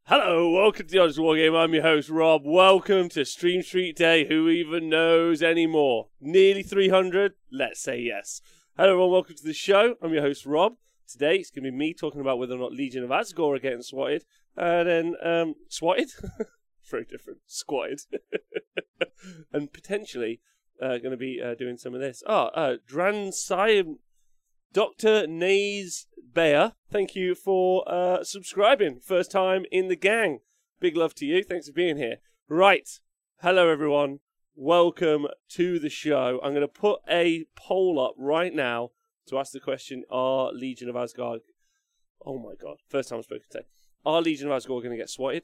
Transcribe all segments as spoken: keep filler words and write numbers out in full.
Hello, welcome to the Honest War Game. I'm your host, Rob. Welcome to Stream Street Day. Who even knows anymore? Nearly three hundred? Let's say yes. Hello, everyone. Welcome to the show. I'm your host, Rob. Today, it's going to be me talking about whether or not Legion of Asgore are getting swatted. And then, um, swatted? Very different. Squatted. And potentially, uh, going to be uh, doing some of this. Oh, uh, Dran Siam, Doctor Nays Bayer, thank you for uh, subscribing. First time in the gang. Big love to you. Thanks for being here. Right. Hello, everyone. Welcome to the show. I'm going to put a poll up right now to ask the question, are Legion of Asgore... Oh, my God. First time I've spoken today. Are Legion of Asgore going to get swatted?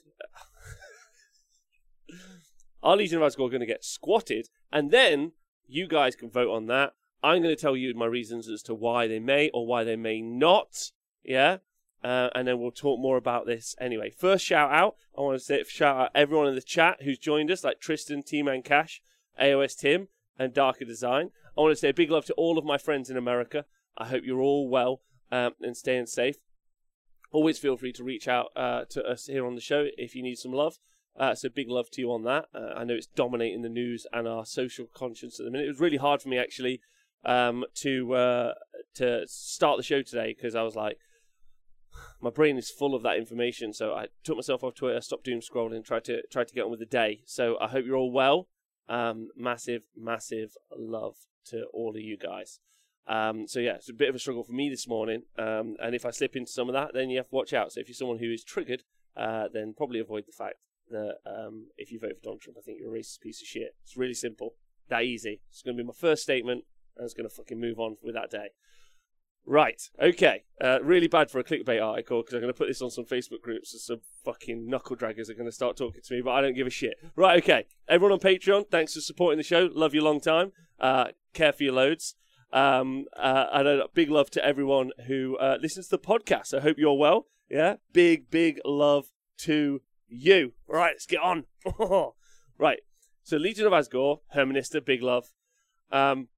Are Legion of Asgore going to get squatted? And then you guys can vote on that. I'm going to tell you my reasons as to why they may or why they may not, yeah? Uh, and then we'll talk more about this anyway. First shout out, I want to say shout out everyone in the chat who's joined us, like Tristan, T-Man Cash, A O S Tim, and Darker Design. I want to say a big love to all of my friends in America. I hope you're all well um, and staying safe. Always feel free to reach out uh, to us here on the show if you need some love. Uh, so big love to you on that. Uh, I know it's dominating the news and our social conscience at the minute. It was really hard for me, actually, Um, to uh, to start the show today because I was like, my brain is full of that information. So I took myself off Twitter, stopped doom scrolling, tried to tried to get on with the day. So I hope you're all well. Um, massive, massive love to all of you guys. Um, so yeah, it's a bit of a struggle for me this morning. Um, and if I slip into some of that, then you have to watch out. So if you're someone who is triggered, uh, then probably avoid the fact that um, if you vote for Donald Trump, I think you're a racist piece of shit. It's really simple, that easy. It's going to be my first statement. I was going to fucking move on with that day. Right, okay. Uh, really bad for a clickbait article because I'm going to put this on some Facebook groups and some fucking knuckle draggers are going to start talking to me, but I don't give a shit. Right, okay. Everyone on Patreon, thanks for supporting the show. Love you long time. Uh, care for your loads. Um, uh, and a big love to everyone who uh, listens to the podcast. I hope you're well. Yeah, big, big love to you. Right, let's get on. Right, so Legion of Asgore, Herminista, big love. Um...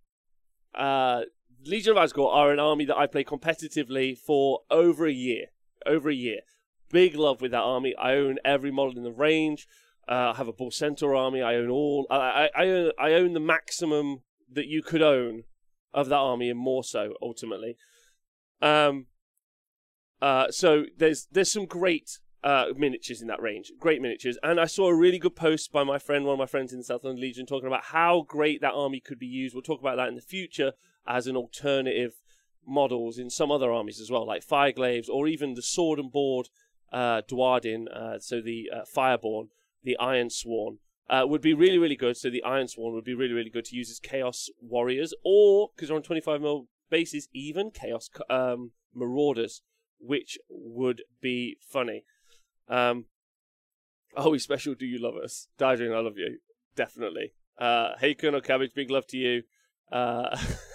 Uh, Legion of Asgore are an army that I play competitively for over a year. Over a year. Big love with that army. I own every model in the range. Uh, I have a Bull Centaur army. I own all. I, I, I, own, I own the maximum that you could own of that army and more so, ultimately. Um. Uh. So there's there's some great uh miniatures in that range. Great miniatures. And I saw a really good post by my friend, one of my friends in the South London Legion, talking about how great that army could be used. We'll talk about that in the future as an alternative models in some other armies as well, like Fireglaves or even the Sword and Board uh, Dwarden, uh, so the uh, Fireborn, the Iron Sworn, uh, would be really, really good. So the Iron Sworn would be really, really good to use as Chaos Warriors, or, because they're on twenty-five mil bases, even Chaos um, Marauders, which would be funny. Um, oh, we special, do you love us? Dajin, I love you. Definitely. Uh, hey, Colonel Cabbage, big love to you. Uh,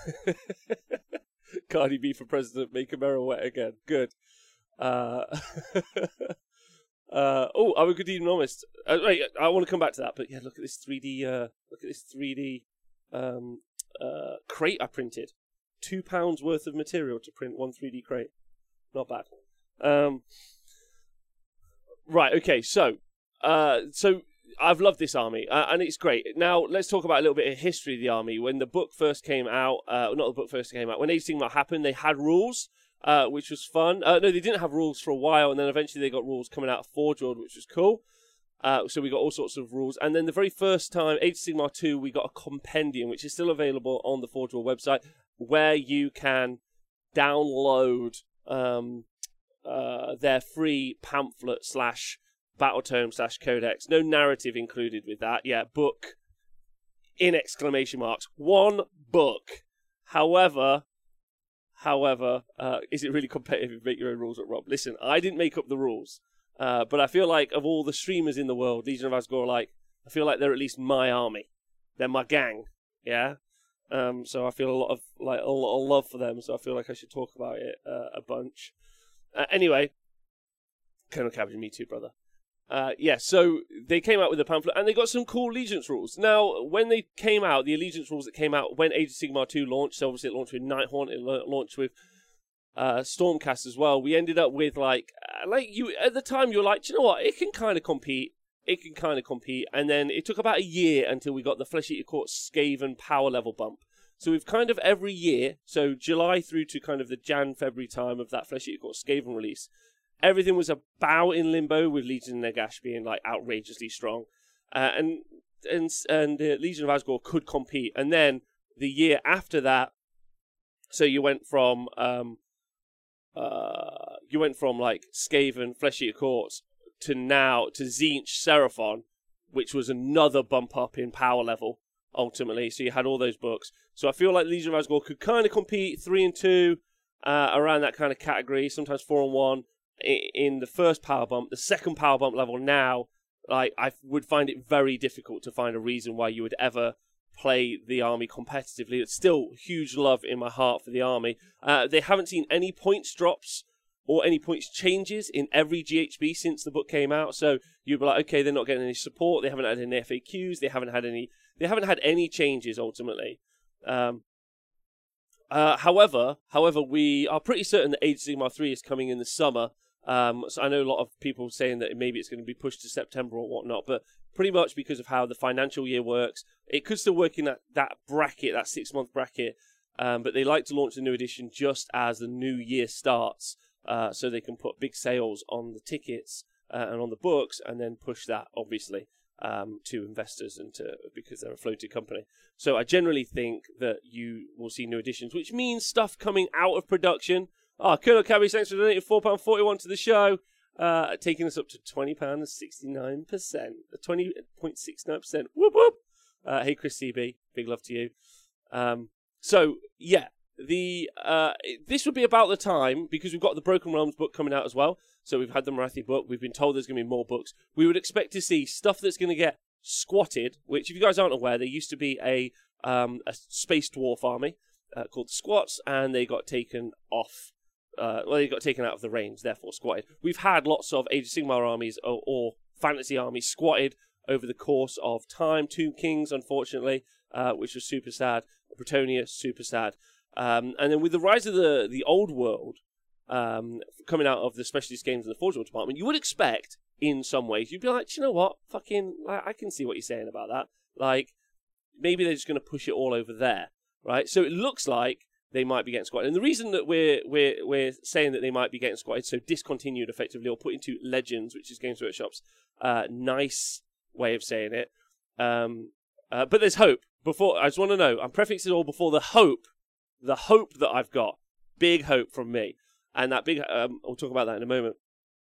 Cardi B for president, make America wet again. Good. Uh, uh, oh, I'm a good economist. Uh, wait, I want to come back to that, but yeah, look at this three D. Uh, look at this three D um, uh, crate I printed. Two pounds worth of material to print one three D crate. Not bad. Um, right. Okay. So, uh, so. I've loved this army, uh, and it's great. Now, let's talk about a little bit of history of the army. When the book first came out, uh, not the book first came out, when Age of Sigmar happened, they had rules, uh, which was fun. Uh, no, they didn't have rules for a while, and then eventually they got rules coming out of Forge World, which was cool. Uh, so we got all sorts of rules. And then the very first time, Age of Sigmar two, we got a compendium, which is still available on the Forge World website, where you can download um, uh, their free pamphlet slash Battle Tome slash Codex. No narrative included with that. Yeah, book in exclamation marks. One book. However, however, uh, is it really competitive if you make your own rules at Rob? Listen, I didn't make up the rules. Uh, but I feel like of all the streamers in the world, Legion of Asgore, like, I feel like they're at least my army. They're my gang. Yeah? Um, so I feel a lot of, like, a lot of love for them. So I feel like I should talk about it uh, a bunch. Uh, anyway, Colonel Cabbage, me too, brother. Uh, yeah, so they came out with a pamphlet, and they got some cool Allegiance rules. Now, when they came out, the Allegiance rules that came out when Age of Sigmar two launched, so obviously it launched with Nighthaunt, it launched with uh, Stormcast as well. We ended up with like, uh, like you at the time you were like, do you know what? It can kind of compete. It can kind of compete. And then it took about a year until we got the Flesh Eater Court Skaven power level bump. So we've kind of every year, so July through to kind of the Jan, February time of that Flesh Eater Court Skaven release, everything was about in limbo, with Legion of Nagash being like outrageously strong. Uh, and and and uh, Legion of Asgore could compete. And then the year after that, so you went from um, uh, you went from like Skaven, Flesh Eater Courts to now to Tzeentch Seraphon, which was another bump up in power level ultimately. So you had all those books. So I feel like Legion of Asgore could kind of compete three and two uh, around that kind of category, sometimes four and one in the first power bump. The second power bump level now, like I would find it very difficult to find a reason why you would ever play the army competitively. It's still huge love in my heart for the army. Uh, they haven't seen any points drops or any points changes in every G H B since the book came out. So you'd be like, okay, they're not getting any support. They haven't had any F A Qs. They haven't had any. They haven't had any changes ultimately. Um, uh, however, however, we are pretty certain that Age of Sigmar three is coming in the summer. Um, so I know a lot of people saying that maybe it's going to be pushed to September or whatnot, but pretty much because of how the financial year works, it could still work in that, that bracket, that six-month bracket, um, but they like to launch the new edition just as the new year starts, uh, so they can put big sales on the tickets uh, and on the books, and then push that, obviously, um, to investors and to because they're a floated company. So I generally think that you will see new editions, which means stuff coming out of production. Oh, Colonel Cabby, thanks for donating four pounds forty-one to the show, uh, taking us up to twenty pounds and sixty-nine percent, twenty point six nine percent. Whoop, whoop. Uh, hey, Chris C B, big love to you. Um, so, yeah, the uh, this would be about the time, because we've got the Broken Realms book coming out as well. So we've had the Marathi book. We've been told there's going to be more books. We would expect to see stuff that's going to get squatted, which, if you guys aren't aware, there used to be a, um, a space dwarf army uh, called the Squats, and they got taken off. Uh, well, they got taken out of the range, therefore squatted. We've had lots of Age of Sigmar armies or, or fantasy armies squatted over the course of time. Tomb Kings, unfortunately, uh, which was super sad. Bretonnia, super sad. Um, and then with the rise of the, the old world um, coming out of the specialist games in the Forge World department, you would expect, in some ways, you'd be like, you know what, fucking, like, I can see what you're saying about that. Like, maybe they're just going to push it all over there, right? So it looks like they might be getting squatted. And the reason that we're we're we're saying that they might be getting squatted, so discontinued effectively, or put into Legends, which is Games Workshop's uh, nice way of saying it. Um, uh, but there's hope. Before I just want to know, I'm prefixing it all before the hope, the hope that I've got, big hope from me, and that big. Um, we'll talk about that in a moment.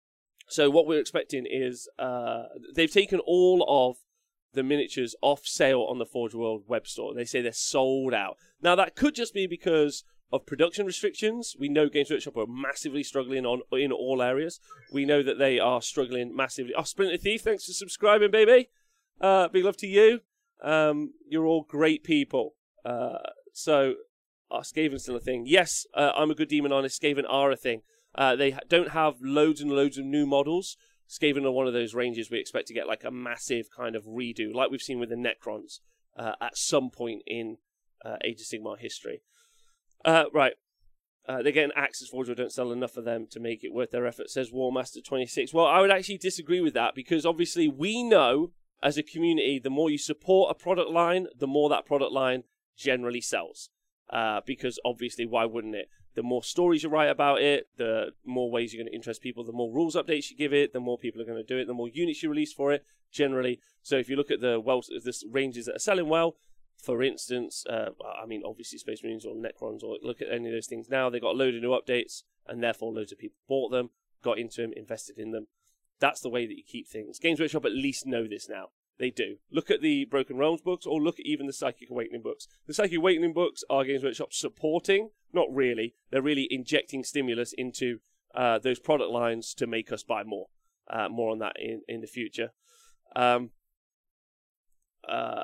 So what we're expecting is uh, they've taken all of the miniatures off sale on the Forge World web store. They say they're sold out. Now, that could just be because of production restrictions. We know Games Workshop are massively struggling on in all areas. We know that they are struggling massively. Oh, Splinter Thief, thanks for subscribing, baby. Uh, big love to you. Um, you're all great people. Uh, so, are Skaven still a thing? Yes, uh, I'm a good demon honest. Skaven are a thing. Uh, they ha- don't have loads and loads of new models. Skaven are one of those ranges we expect to get like a massive kind of redo, like we've seen with the Necrons uh, at some point in uh, Age of Sigmar history. Uh, right. Uh, they're getting Axis Forge, or don't sell enough of them to make it worth their effort, says Warmaster twenty-six. Well, I would actually disagree with that, because obviously we know as a community, the more you support a product line, the more that product line generally sells. Uh, because obviously, why wouldn't it? The more stories you write about it, the more ways you're going to interest people, the more rules updates you give it, the more people are going to do it, the more units you release for it, generally. So if you look at the well, the ranges that are selling well, for instance, uh, I mean, obviously Space Marines or Necrons, or look at any of those things now, they got a load of new updates, and therefore loads of people bought them, got into them, invested in them. That's the way that you keep things. Games Workshop at least know this now. They do. Look at the Broken Realms books, or look at even the Psychic Awakening books. The Psychic Awakening books are Games Workshop supporting, not really. They're really injecting stimulus into uh, those product lines to make us buy more. Uh, more on that in, in the future. Um, uh,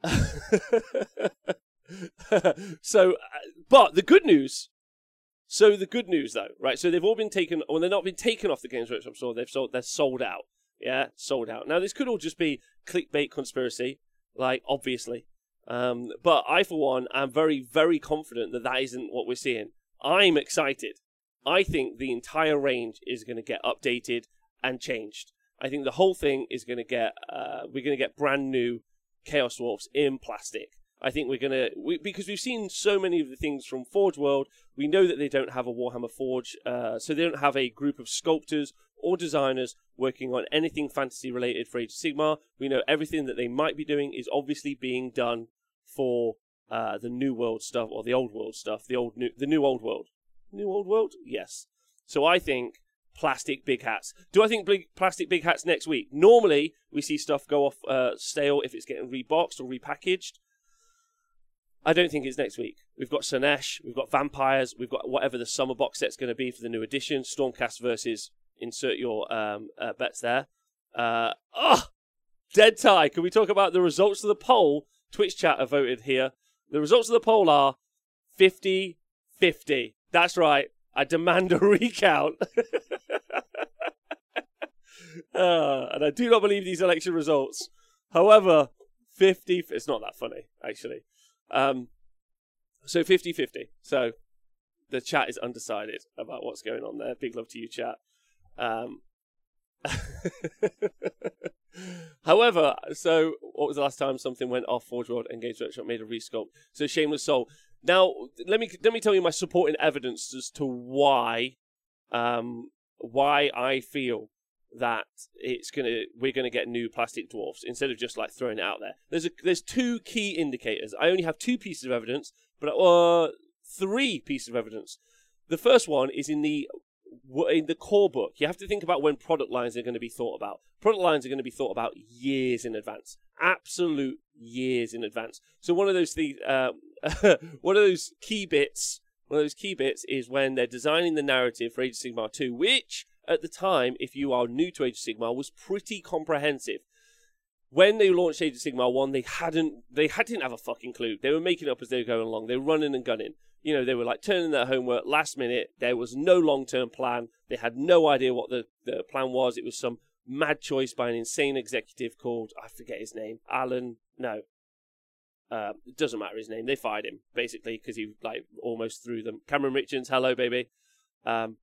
so, uh, but the good news. So the good news, though, right? So they've all been taken, or they're not been taken off the Games Workshop store. They've sold. They're sold out. Yeah, sold out. Now, this could all just be clickbait conspiracy, like, obviously. Um, but I, for one, am very, very confident that that isn't what we're seeing. I'm excited. I think the entire range is going to get updated and changed. I think the whole thing is going to get, uh, we're going to get brand new Chaos Dwarfs in plastic. I think we're going to, we, because we've seen so many of the things from Forge World, we know that they don't have a Warhammer Forge, uh, so they don't have a group of sculptors or designers working on anything fantasy related for Age of Sigmar. We know everything that they might be doing is obviously being done for uh, the New World stuff, or the Old World stuff, the old new, the new Old World. New Old World? Yes. So I think plastic big hats. Do I think big, plastic big hats next week? Normally, we see stuff go off uh, stale if it's getting reboxed or repackaged. I don't think it's next week. We've got Slaanesh, we've got Vampires, we've got whatever the summer box set's going to be for the new edition. Stormcast versus, insert your um, uh, bets there. Uh, oh, dead tie. Can we talk about the results of the poll? Twitch chat have voted here. The results of the poll are fifty fifty. That's right. I demand a recount. uh, and I do not believe these election results. However, fifty... It's not that funny, actually. Um, so fifty fifty. So the chat is undecided about what's going on there. Big love to you, chat. Um, however, so what was the last time something went off Forge World and Games Workshop made a resculpt? So Shameless Soul. Now, let me let me tell you my supporting evidence as to why, um, why I feel that it's gonna we're gonna get new plastic dwarfs instead of just like throwing it out there. There's a there's two key indicators. I only have two pieces of evidence, but uh, three pieces of evidence. The first one is in the in the core book. You have to think about when product lines are going to be thought about. Product lines are going to be thought about years in advance, absolute years in advance. So one of those things, uh, one of those key bits, one of those key bits is when they're designing the narrative for Age of Sigmar two, which at the time, if you are new to Age of Sigmar, was pretty comprehensive. When they launched Age of Sigmar one, they hadn't, they had, didn't have a fucking clue. They were making it up as they were going along. They were running and gunning. You know, they were like turning their homework last minute. There was no long-term plan. They had no idea what the, the plan was. It was some mad choice by an insane executive called, I forget his name, Alan, no. Uh, it doesn't matter his name. They fired him, basically, because he like almost threw them. Cameron Richards, hello, baby. Um,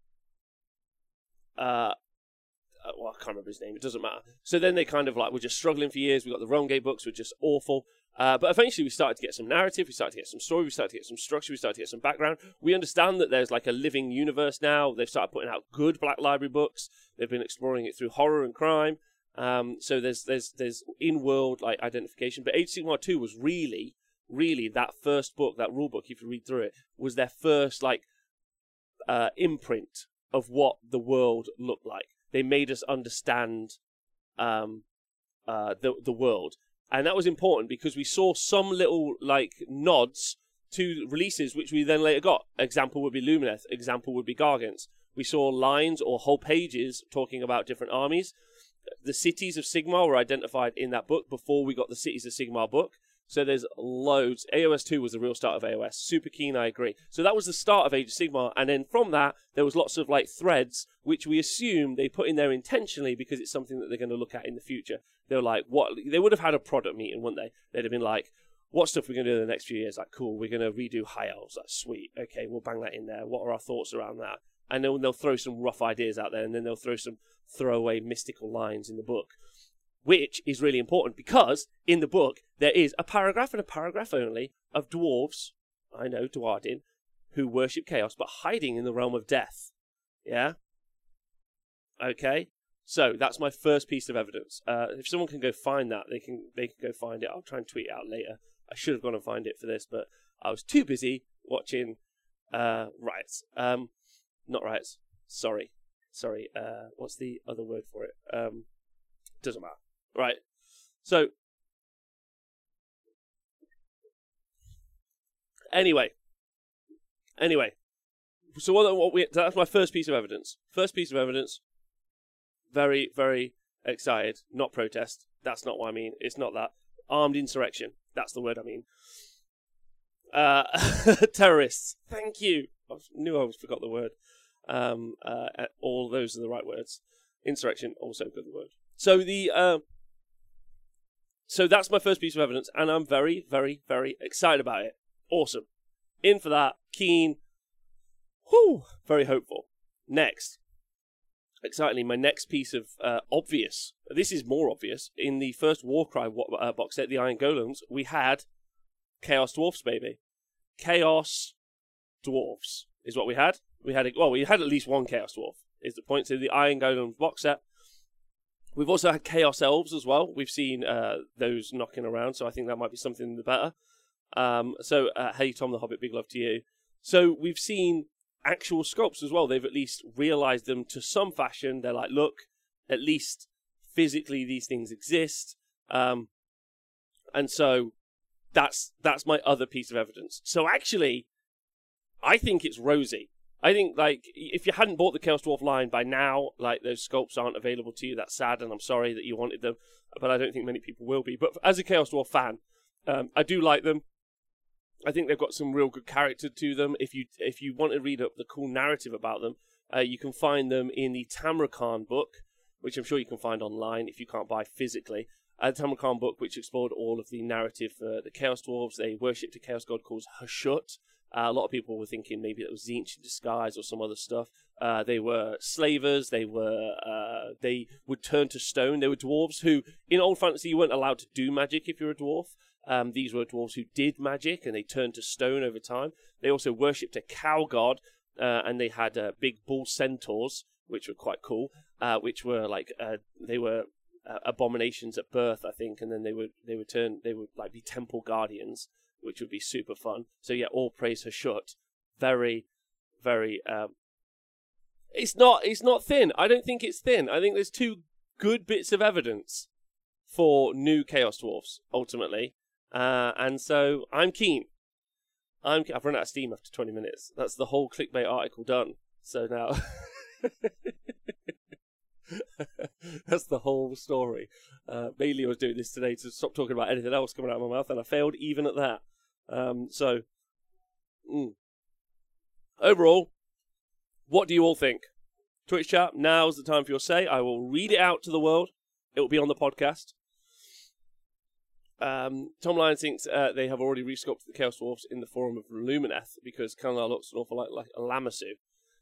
uh, well, I can't remember his name. It doesn't matter. So then they kind of like were just struggling for years. We got the Realmgate books, were just awful. Uh, but eventually we started to get some narrative, we started to get some story, we started to get some structure, we started to get some background. We understand that there's like a living universe now. They've started putting out good Black Library books. They've been exploring it through horror and crime. Um, so there's there's there's in-world like identification. But Age of Sigmar two was really, really that first book, that rule book, if you read through it, was their first like uh, imprint of what the world looked like. They made us understand um, uh, the the world. And that was important because we saw some little like nods to releases which we then later got. Example would be Lumineth. Example would be Gargants. We saw lines or whole pages talking about different armies. The cities of Sigmar were identified in that book before we got the Cities of Sigmar book. So there's loads. A O S two was the real start of A O S. Super keen, I agree. So that was the start of Age of Sigmar. And then from that, there was lots of like threads, which we assume they put in there intentionally because it's something that they're going to look at in the future. They were like, what? They would have had a product meeting, wouldn't they? They'd have been like, what stuff we're going to do in the next few years? Like, cool, we're going to redo High Elves. That's sweet. Okay, we'll bang that in there. What are our thoughts around that? And then they'll throw some rough ideas out there, and then they'll throw some throwaway mystical lines in the book, which is really important because in the book there is a paragraph and a paragraph only of dwarves, I know, Dwarden, who worship chaos, but hiding in the realm of death. Yeah? Okay? So that's my first piece of evidence. Uh, if someone can go find that, they can they can go find it. I'll try and tweet it out later. I should have gone and find it for this, but I was too busy watching uh, riots. Um, not riots. Sorry. Sorry. Uh, what's the other word for it? Um, doesn't matter. Right. So, anyway. Anyway. So what, what we, that's my first piece of evidence. First piece of evidence. Very, very excited. Not protest. That's not what I mean. It's not that. Armed insurrection. That's the word I mean. Uh, terrorists. Thank you. I knew I always forgot the word. Um, uh, all those are the right words. Insurrection, also good word. So the uh, so that's my first piece of evidence, and I'm very, very, very excited about it. Awesome. In for that. Keen. Whew. Very hopeful. next, excitingly, my next piece of uh, obvious, this is more obvious, in the first Warcry uh, box set, the Iron Golems, we had Chaos Dwarfs, baby. Chaos Dwarfs is what we had. We had, a, well, we had at least one Chaos Dwarf, is the point. So the Iron Golem box set. We've also had Chaos Elves as well. We've seen uh, those knocking around, so I think that might be something the better. Um, so, uh, hey, Tom the Hobbit, big love to you. So we've seen actual sculpts as well. They've at least realized them to some fashion. They're like, look, at least physically these things exist. Um, and so that's that's my other piece of evidence. So actually, I think it's rosy. I think, like, if you hadn't bought the Chaos Dwarf line by now, like, those sculpts aren't available to you. That's sad, and I'm sorry that you wanted them, but I don't think many people will be. But as a Chaos Dwarf fan, um, I do like them. I think they've got some real good character to them. If you if you want to read up the cool narrative about them, uh, you can find them in the Tamrakhan book, which I'm sure you can find online if you can't buy physically. Uh, the Tamrakhan book, which explored all of the narrative for the Chaos Dwarves. They worshipped a chaos god called Hashut. Uh, a lot of people were thinking maybe it was Tzeentch in disguise or some other stuff. Uh, they were slavers. They were uh, they would turn to stone. They were dwarves who, in old fantasy, you weren't allowed to do magic if you're a dwarf. Um, these were dwarves who did magic, and they turned to stone over time. They also worshipped a cow god, uh, and they had uh, big bull centaurs, which were quite cool. Uh, which were like uh, they were uh, abominations at birth, I think, and then they would they would turn they would like be temple guardians, which would be super fun. So yeah, all praise Hashut. Very, very. Um, it's not. It's not thin. I don't think it's thin. I think there's two good bits of evidence for new Chaos Dwarfs ultimately, uh, and so I'm keen. I'm. I've run out of steam after twenty minutes. That's the whole clickbait article done. So now. That's the whole story. Uh, mainly I was doing this today to stop talking about anything else coming out of my mouth, and I failed even at that. Um, so, mm. Overall, what do you all think? Twitch chat, now's the time for your say. I will read it out to the world. It will be on the podcast. Um, Tom Lyon thinks uh, they have already resculpted the Chaos Dwarfs in the form of Lumineth because Kanalar looks an awful lot like a Lamassu.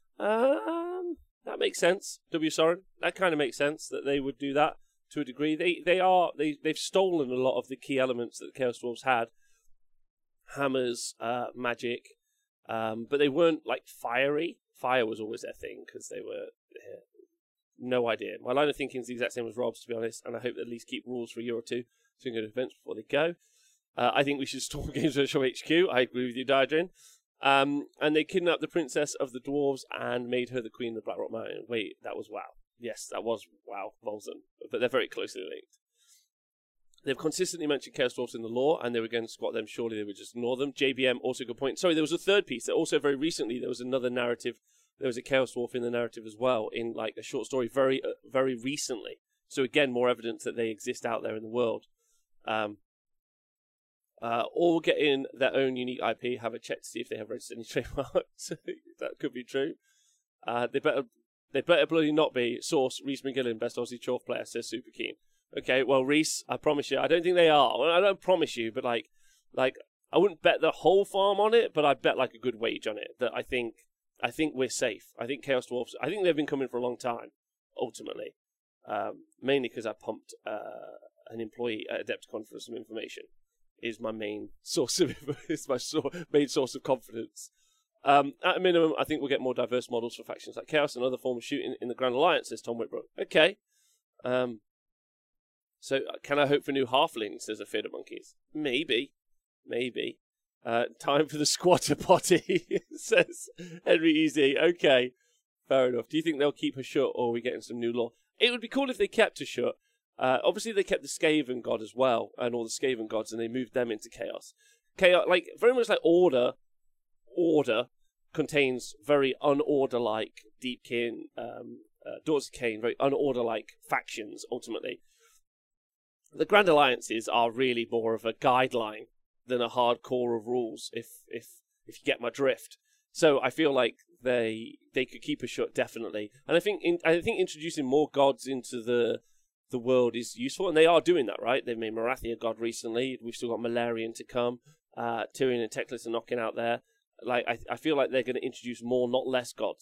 Um, that makes sense. W. Soren, that kind of makes sense that they would do that to a degree. They they are they they've stolen a lot of the key elements that the Chaos Dwarfs had. Hammers, uh, magic, um, but they weren't like fiery. Fire was always their thing because they were yeah, no idea. My line of thinking is the exact same as Rob's, to be honest, and I hope they at least keep rules for a year or two so we can go to events before they go. Uh, I think we should storm Games Workshop H Q. I agree with you, Diadrin. Um, and they kidnapped the princess of the dwarves and made her the queen of the Blackrock Mountain. Wait, that was WoW. Yes, that was WoW, Volzan. But they're very closely linked. They've consistently mentioned Chaos Dwarfs in the lore, and they were going to squat them. Surely they would just ignore them. J B M, also a good point. Sorry, there was a third piece. That also, very recently, there was another narrative. There was a Chaos Dwarf in the narrative as well, in like a short story very uh, very recently. So again, more evidence that they exist out there in the world. Um, uh, all getting their own unique I P. Have a check to see if they have registered any trademarks. That could be true. Uh, they better they better bloody not be. Source, Reese McGillen, best Aussie Chorf player, says super keen. Okay, well, Reese, I promise you, I don't think they are. Well, I don't promise you, but like, like I wouldn't bet the whole farm on it, but I'd bet like a good wage on it. That I think, I think we're safe. I think Chaos Dwarfs. I think they've been coming for a long time. Ultimately, um, mainly because I pumped uh, an employee at Adepticon for some information. Is my main source of is my so- main source of confidence. Um, at a minimum, I think we'll get more diverse models for factions like Chaos and other forms of shooting in the Grand Alliance. Says Tom Whitbrook. Okay. Um, So, can I hope for new halflings, says a Fear of Monkeys? Maybe. Maybe. Uh, time for the squatter potty, says Henry Easy. Okay, fair enough. Do you think they'll keep Hashut, or are we getting some new lore? It would be cool if they kept Hashut. Uh, obviously, they kept the Skaven god as well, and all the Skaven gods, and they moved them into Chaos. Chaos, like, very much like Order, Order contains very unorder-like Deepkin, um, uh, Daughters of Cain, very unorder-like factions, ultimately. The Grand Alliances are really more of a guideline than a hardcore of rules, if if if you get my drift. So I feel like they they could keep Hashut definitely, and I think in, I think introducing more gods into the the world is useful, and they are doing that, right? They've made Marathi a god recently. We've still got Malarian to come. Uh, Tyrion and Teclis are knocking out there. Like I I feel like they're going to introduce more, not less, gods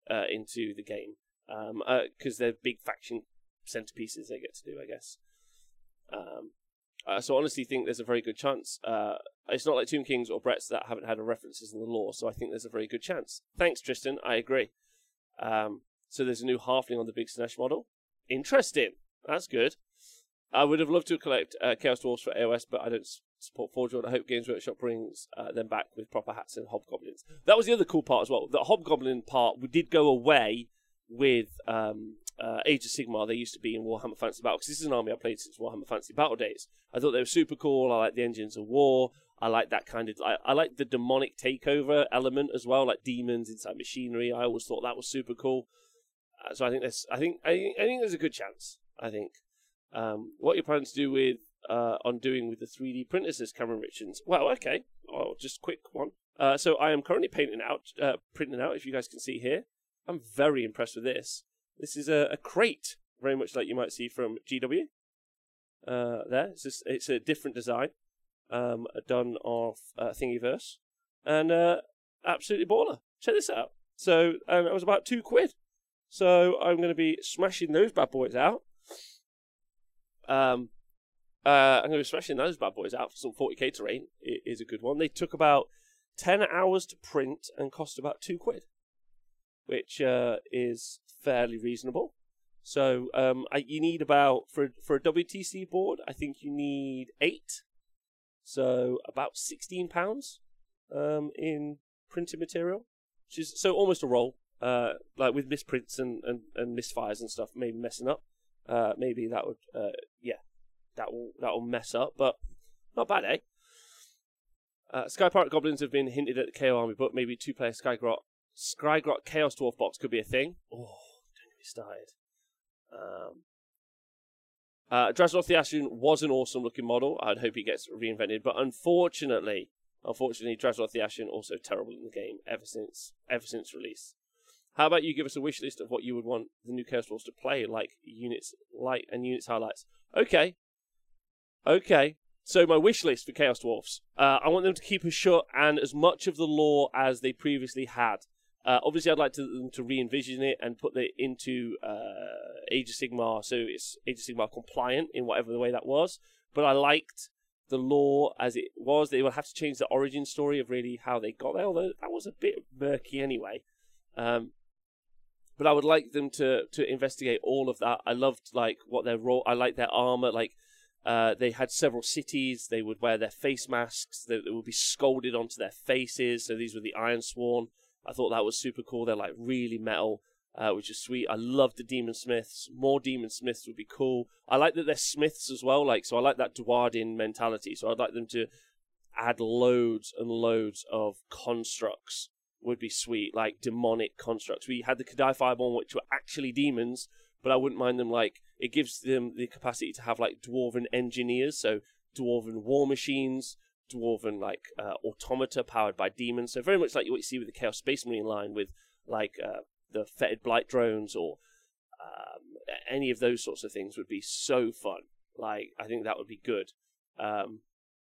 uh, into the game, because um, uh, they're big faction centerpieces they get to do, I guess. Um, uh, so I honestly think there's a very good chance. Uh, it's not like Tomb Kings or Bretts that haven't had references in the lore, so I think there's a very good chance. Thanks, Tristan. I agree. Um, so there's a new halfling on the Big Slaanesh model. Interesting. That's good. I would have loved to collect uh, Chaos Dwarfs for A O S, but I don't support Forge World. I hope Games Workshop brings uh, them back with proper hats and hobgoblins. That was the other cool part as well. The hobgoblin part we did go away with um, uh, Age of Sigmar. They used to be in Warhammer Fantasy Battle, because this is an army I played since Warhammer Fantasy Battle days. I thought they were super cool. I like the Engines of War. I like that kind of... I, I like the demonic takeover element as well, like demons inside machinery. I always thought that was super cool. Uh, so I think there's... I think I, I think there's a good chance. I think. Um, what you're planning to do with uh, on doing with the three D printers, says Cameron Richards. Well, okay. Oh, just quick one. Uh, so I am currently painting out, uh, printing out. If you guys can see here, I'm very impressed with this. This is a, a crate, very much like you might see from G W. Uh, there, it's just, it's a different design, um, done off uh, Thingiverse, and uh, absolutely baller. Check this out. So um, it was about two quid. So I'm going to be smashing those bad boys out. Um, uh, I'm going to be smashing those bad boys out for some forty K terrain. It is a good one. They took about ten hours to print and cost about two quid, which uh, is fairly reasonable. So um, I, you need about, for, for a W T C board, I think you need eight. So about sixteen pounds um, in printed material, which is so almost a roll. Uh, like with misprints and, and, and misfires and stuff, maybe messing up. Uh, maybe that would, uh, yeah, that will that will mess up, but not bad, eh? Uh, Sky Pirate Goblins have been hinted at the K O Army, but maybe two-player Skygrot, Skygrot Chaos Dwarf box could be a thing. Oh, don't get me started. Um, uh, Drazoth the Ashen was an awesome-looking model. I'd hope he gets reinvented, but unfortunately, unfortunately, Drazoth the Ashen also terrible in the game ever since ever since release. How about you give us a wish list of what you would want the new Chaos Dwarfs to play, like units, light and units highlights? Okay, okay. So my wish list for Chaos Dwarfs, uh, I want them to keep as short and as much of the lore as they previously had. Uh, obviously, I'd like to, them to re-envision it and put it into uh, Age of Sigmar, so it's Age of Sigmar compliant in whatever the way that was. But I liked the lore as it was. They will have to change the origin story of really how they got there, although that was a bit murky anyway. Um, But I would like them to to investigate all of that. I loved like what their role. I like their armor. Like uh, they had several cities. They would wear their face masks. They, they would be scolded onto their faces. So these were the Iron Sworn. I thought that was super cool. They're like really metal, uh, which is sweet. I love the Demon Smiths. More Demon Smiths would be cool. I like that they're Smiths as well. Like so, I like that Dwarden mentality. So I'd like them to add loads and loads of constructs. Would be sweet, like demonic constructs. We had the Kadai Fireborn, which were actually demons, but I wouldn't mind them. Like it gives them the capacity to have like dwarven engineers, so dwarven war machines, dwarven like uh, automata powered by demons. So very much like what you see with the Chaos Space Marine line, with like uh, the Fetid Blight drones or um, any of those sorts of things would be so fun. Like I think that would be good. Um,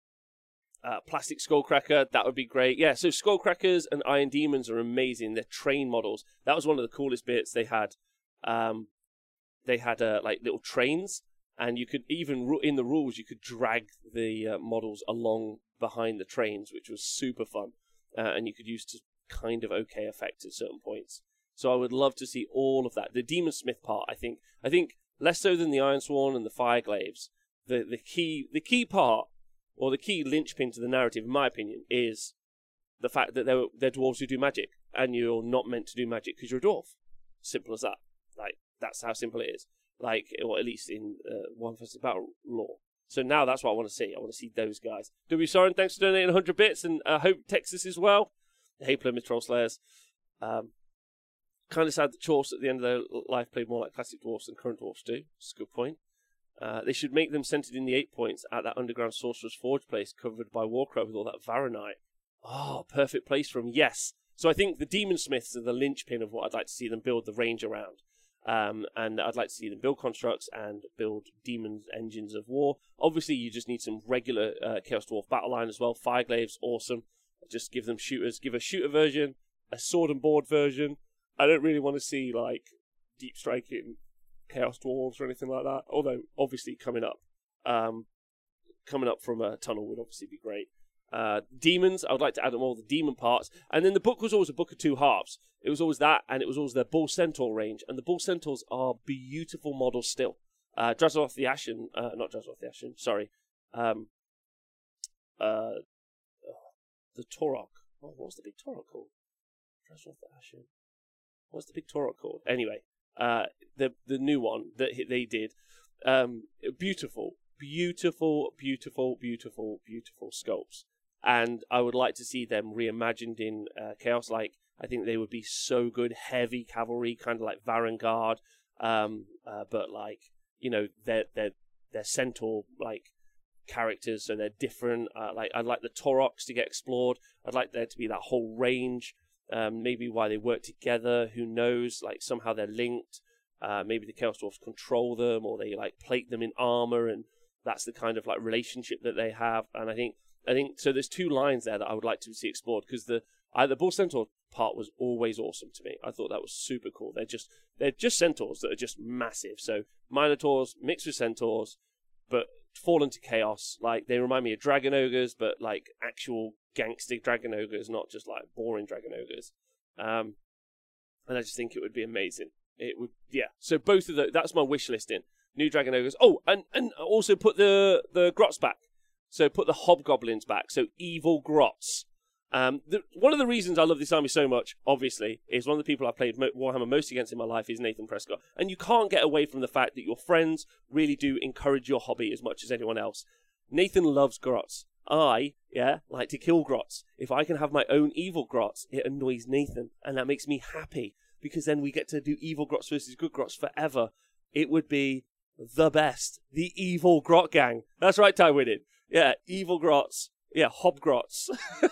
Uh, plastic Skullcracker, that would be great. Yeah, so Skullcrackers and Iron Demons are amazing. They're train models. That was one of the coolest bits. They had, um, they had uh, like little trains, and you could even in the rules you could drag the uh, models along behind the trains, which was super fun, uh, and you could use to kind of okay effect at certain points. So I would love to see all of that. The Demon Smith part, I think, I think less so than the Iron Sworn and the Fireglaves. The the key the key part. Or the key linchpin to the narrative, in my opinion, is the fact that they're, they're dwarves who do magic, and you're not meant to do magic because you're a dwarf. Simple as that. Like that's how simple it is. Like, or at least in uh, One Fantasy Battle lore. So now that's what I want to see. I want to see those guys. W. Soren, thanks for donating one hundred bits, and I uh, hope Texas as well. Hey, Plymouth Troll Slayers. Um, kind of sad that Chorfs at the end of their life played more like classic dwarfs than current dwarfs do. That's a good point. Uh, they should make them centered in the eight points at that underground Sorcerer's Forge place covered by Warcrow with all that Varanite. Oh, perfect place for them. Yes. So I think the Demon Smiths are the linchpin of what I'd like to see them build the range around. Um, and I'd like to see them build constructs and build demon engines of war. Obviously, you just need some regular uh, Chaos Dwarf battle line as well. Fireglaves, awesome. Just give them shooters. Give a shooter version, a sword and board version, I don't really want to see like deep striking Chaos Dwarves or anything like that. Although obviously coming up, um, coming up from a tunnel would obviously be great. Uh, demons, I would like to add them all the demon parts. And then the book was always a book of two halves. It was always that, and it was always their Bull Centaur range. And the Bull Centaurs are beautiful models still. Uh, Draziloth the Ashen, uh, not Draziloth the Ashen, sorry. Um, uh, the Torok. Oh, what was the big Torok called? Draziloth the Ashen. What's the big Torok called? Anyway, uh, the the new one that they did, um, beautiful, beautiful, beautiful, beautiful, beautiful sculpts. And I would like to see them reimagined in uh, Chaos. Like, I think they would be so good. Heavy cavalry, kind of like Varangard, um, uh, but like, you know, they're they're they're centaur like characters, so they're different. Uh, like, I'd like the Toroks to get explored. I'd like there to be that whole range. Um, maybe why they work together. Who knows? Like, somehow they're linked. Uh, maybe the Chaos Dwarfs control them, or they like plate them in armor, and that's the kind of like relationship that they have. And I think. I think so. There's two lines there that I would like to see explored, because the uh, the Bull Centaur part was always awesome to me. I thought that was super cool. They're just they're just centaurs that are just massive. So Minotaurs mixed with centaurs, but fallen to chaos. Like, they remind me of dragon ogres, but like actual gangster dragon ogres, not just like boring dragon ogres. Um, and I just think it would be amazing. It would, yeah. So both of those. That's my wish list in new dragon ogres. Oh, and and also put the the grots back. So put the hobgoblins back. So evil grots. Um, the, one of the reasons I love this army so much, obviously, is one of the people I've played Mo- Warhammer most against in my life is Nathan Prescott. And you can't get away from the fact that your friends really do encourage your hobby as much as anyone else. Nathan loves grots. I, yeah, like to kill grots. If I can have my own evil grots, it annoys Nathan. And that makes me happy, because then we get to do evil grots versus good grots forever. It would be the best. The evil grot gang. That's right, Tywin. Yeah, evil grots. Yeah, hobgrots.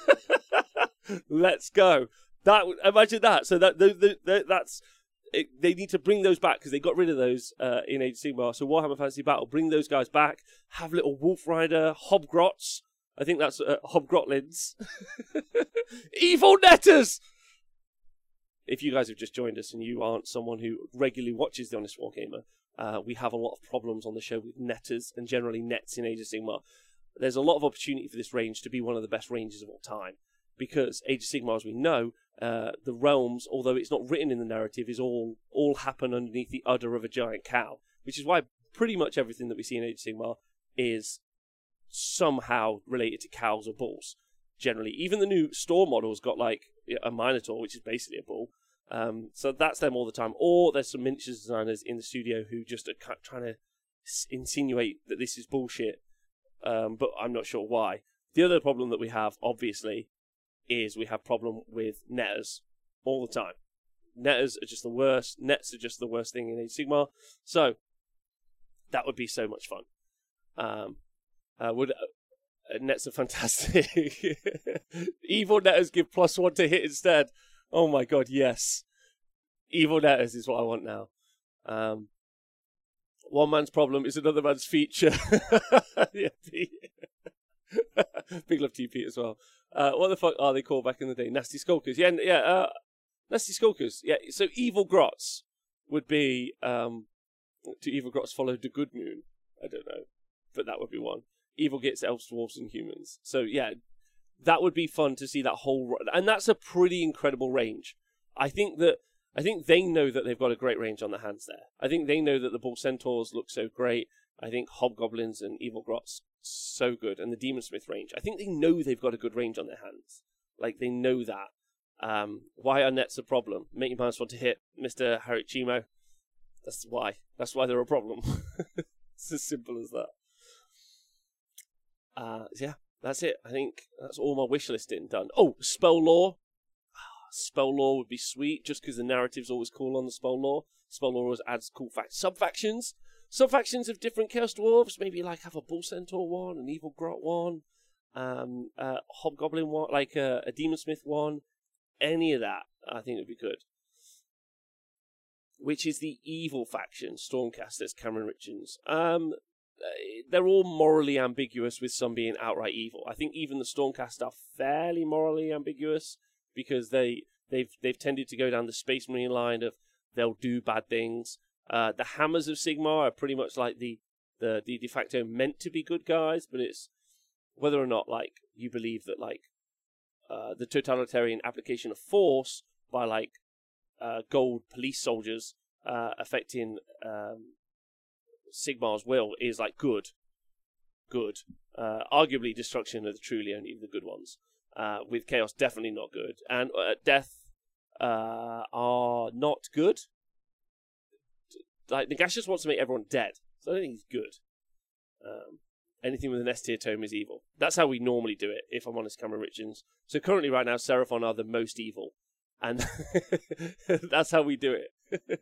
Let's go. That imagine that. So that the, the, the, that's it, they need to bring those back, because they got rid of those uh, in Age of Sigmar. So Warhammer Fantasy Battle, bring those guys back. Have little Wolf Rider hobgrots. I think that's uh, hobgrotlins. Evil netters. If you guys have just joined us and you aren't someone who regularly watches The Honest Wargamer, uh, we have a lot of problems on the show with netters and generally nets in Age of Sigmar. There's a lot of opportunity for this range to be one of the best ranges of all time, because Age of Sigmar, as we know, uh, the realms, although it's not written in the narrative, is all all happen underneath the udder of a giant cow, which is why pretty much everything that we see in Age of Sigmar is somehow related to cows or bulls. Generally, even the new store model's got like a Minotaur, which is basically a bull. Um, so that's them all the time. Or there's some miniature designers in the studio who just are trying to insinuate that this is bullshit. Um, but I'm not sure why. The other problem that we have, obviously, is we have problem with netters all the time. Netters are just the worst. Nets are just the worst thing in Age of Sigmar. So that would be so much fun. Um, uh, would uh, nets are fantastic. Evil netters give plus one to hit instead. Oh my god, yes. Evil netters is what I want now. Um, One man's problem is another man's feature. Yeah, big love to you, Pete, as well. Uh, what the fuck are they called back in the day? Nasty Skulkers. Yeah, yeah. Uh, Nasty Skulkers. Yeah. So evil grots would be. Um, do evil grots follow the good moon? I don't know, but that would be one. Evil gets elves, dwarves, and humans. So yeah, that would be fun to see that whole. And that's a pretty incredible range. I think that. I think they know that they've got a great range on their hands there. I think they know that the Bull Centaurs look so great. I think Hobgoblins and Evil Grots so good. And the Demon Smith range. I think they know they've got a good range on their hands. Like, they know that. Um, why are nets a problem? Make your minds want to hit Mister Harichimo. That's why. That's why they're a problem. It's as simple as that. Uh, yeah, that's it. I think that's all my wish listing done. Oh, spell lore. Spell lore would be sweet, just because the narrative's always cool on the spell lore. Spell lore always adds cool facts. Sub-factions. Sub-factions of different Chaos Dwarves. Maybe like have a Bull Centaur one, an Evil Grot one, um, a Hobgoblin one, like a, a Demon Smith one. Any of that, I think would be good. Which is the evil faction, Stormcasters, Cameron Richards. Um, they're all morally ambiguous, with some being outright evil. I think even the Stormcast are fairly morally ambiguous, because they They've they've tended to go down the Space Marine line of they'll do bad things. Uh, the Hammers of Sigmar are pretty much like the, the the de facto meant to be good guys, but it's whether or not like you believe that like uh, the totalitarian application of force by like uh, gold police soldiers uh, affecting um, Sigmar's will is like good, good. Uh, arguably, destruction are the truly only the good ones. Uh, with Chaos, definitely not good, and uh, Death uh, are not good. Like Nagash just wants to make everyone dead, so I don't think he's good. Um, anything with an S tier tome is evil. That's how we normally do it, if I'm honest, Cameron Richards. So currently, right now, Seraphon are the most evil, and that's how we do it.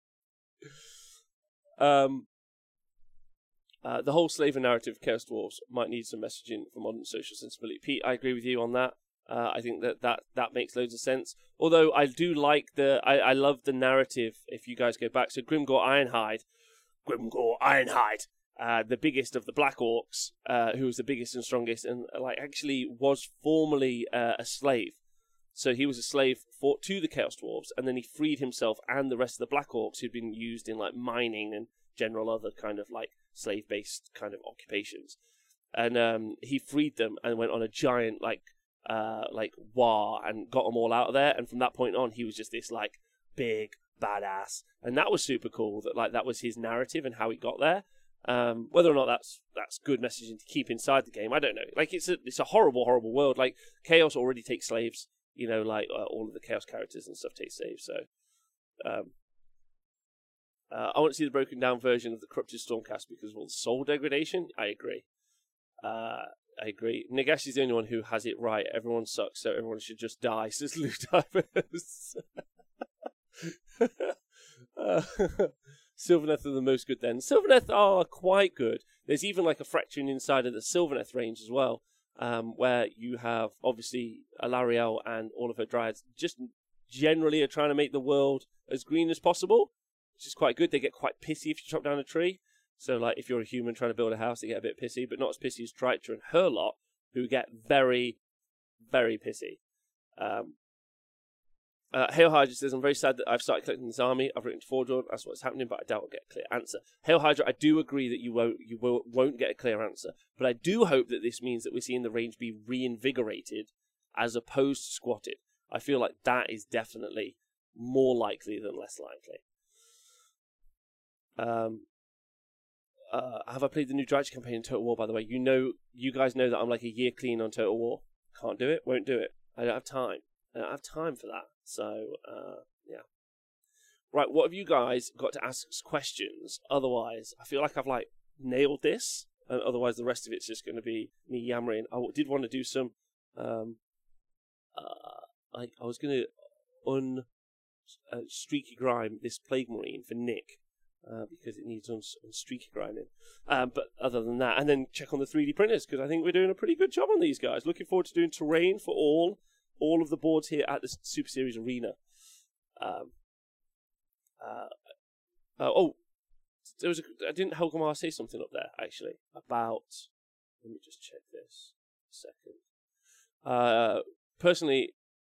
um, uh, the whole slaver narrative of Chaos Dwarves might need some messaging for modern social sensibility. Pete, I agree with you on that. Uh, I think that, that that makes loads of sense. Although I do like the, I, I love the narrative. If you guys go back, so Grimgor Ironhide, Grimgor Ironhide, uh, the biggest of the Black Orcs, uh, who was the biggest and strongest, and like actually was formerly uh, a slave. So he was a slave for to the Chaos Dwarves, and then he freed himself and the rest of the Black Orcs who'd been used in like mining and general other kind of like slave-based kind of occupations. And um, he freed them and went on a giant like. Uh, like war and got them all out of there, and from that point on he was just this like big badass, and that was super cool. That like that was his narrative and how he got there. Um, whether or not that's that's good messaging to keep inside the game, I don't know. Like it's a it's a horrible horrible world. Like Chaos already takes slaves, you know, like uh, all of the Chaos characters and stuff take slaves. So um, uh, I want to see the broken down version of the Corrupted Stormcast because of all the soul degradation. I agree. Uh, I agree. Nagash is the only one who has it right. Everyone sucks, so everyone should just die, says Lou Divers. uh, Sylvaneth are the most good then. Sylvaneth are quite good. There's even like a fraction inside of the Sylvaneth range as well, um, where you have, obviously, Alarielle and all of her dryads just generally are trying to make the world as green as possible, which is quite good. They get quite pissy if you chop down a tree. So, like, if you're a human trying to build a house, they get a bit pissy, but not as pissy as Trytra and her lot, who get very, very pissy. Um, uh, Hail Hydra says, I'm very sad that I've started collecting this army. I've written to Forgeworld, that's what's happening, but I doubt I'll get a clear answer. Hail Hydra, I do agree that you won't, you will, won't get a clear answer, but I do hope that this means that we're seeing the range be reinvigorated as opposed to squatted. I feel like that is definitely more likely than less likely. Um... Uh, have I played the new Drycha campaign in Total War, by the way? You know, you guys know that I'm like a year clean on Total War. Can't do it, won't do it. I don't have time. I don't have time for that. So, uh, yeah. Right, what have you guys got to ask us questions? Otherwise, I feel like I've like nailed this. And otherwise, the rest of it's just going to be me yammering. I did want to do some, um, uh, like, I was going to un uh, streaky grime this Plague Marine for Nick. Uh, because it needs on, on streaky grinding. Um, but other than that, and then check on the three D printers, because I think we're doing a pretty good job on these guys. Looking forward to doing terrain for all all of the boards here at the Super Series Arena. Um, uh, uh, oh, there was a, didn't Helgamar say something up there, actually, about... Let me just check this a second. Uh, personally...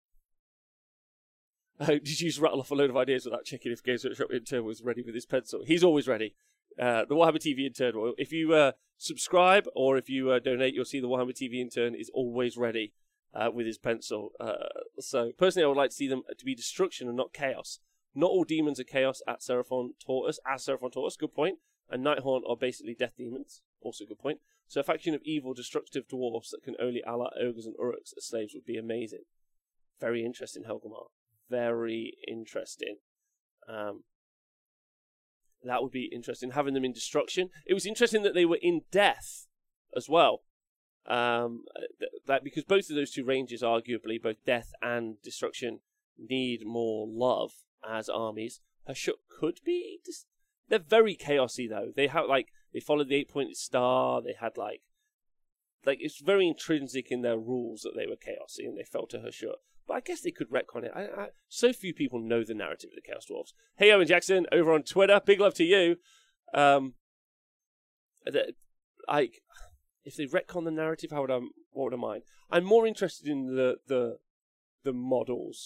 Uh, did you just rattle off a load of ideas without checking if Games Workshop intern was ready with his pencil? He's always ready. Uh, the Warhammer T V intern, if you uh, subscribe or if you uh, donate, you'll see the Warhammer T V intern is always ready uh, with his pencil. Uh, so, personally, I would like to see them to be destruction and not chaos. Not all demons are chaos at Seraphon taught us, as Seraphon taught us, good point. And Nighthaunt are basically death demons, also good point. So, a faction of evil, destructive dwarfs that can only ally ogres and uruks as slaves would be amazing. Very interesting, Helgamar. Very interesting. Um, that would be interesting, having them in destruction. It was interesting that they were in death as well. Um, th that because both of those two ranges, arguably, both death and destruction, need more love as armies. Hashut could be. They're very chaosy though. They have like they followed the eight-pointed star. They had like, like it's very intrinsic in their rules that they were chaosy and they fell to Hashut. But I guess they could retcon it. I, I, so few people know the narrative of the Chaos Dwarves. Hey, Owen Jackson, over on Twitter. Big love to you. Um, the, like, if they retcon the narrative, how would I? What would I mind? I'm more interested in the the the models